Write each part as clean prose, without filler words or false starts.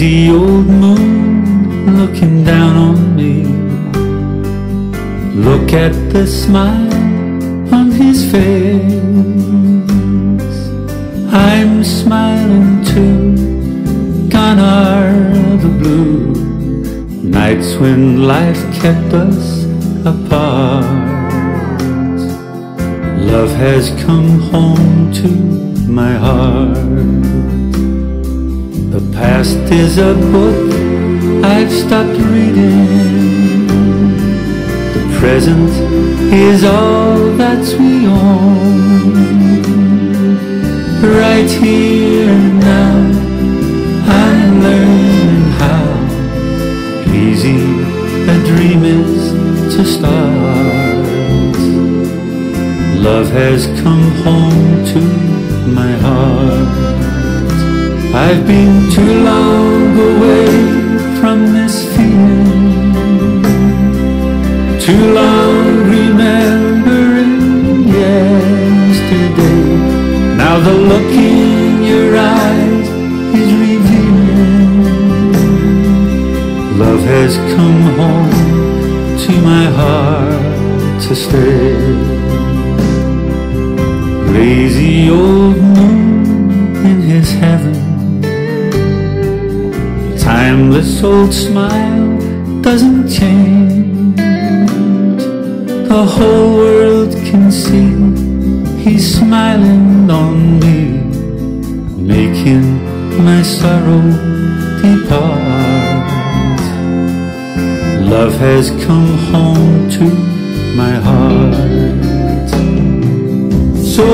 Lazy old moon looking down on me. Look at the smile on his face. I'm smiling too. Gone are the blue nights when life kept us apart. Love has come home to my heart. The past is a book I've stopped reading. The present is all that we own. Right here and now, I'm learning how easy a dream is to start. Love has come home to my heart. I've been too long away from this feeling, too long remembering yesterday. Now the look in your eyes is revealing. Love has come home to my heart to stay. Lazy old moon in his heaven, timeless old smile doesn't change. The whole world can see he's smiling on me, making my sorrow depart. Love has come home to my heart. So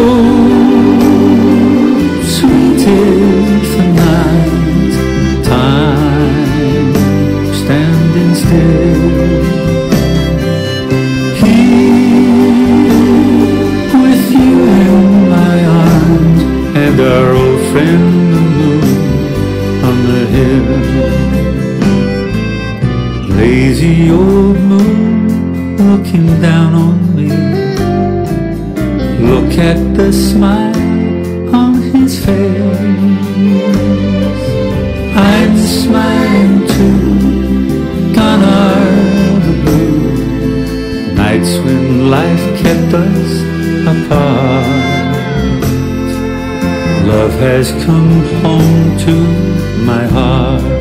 sweet is the night time standing still, here with you in my arms, and our old friend the moon on the hill. Lazy old moon looking down on me. Look at the smile on his face. I'm smiling too. Gone are the blue nights when life kept us apart. Love has come home to my heart.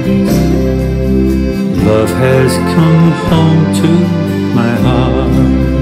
Love has come home to my heart.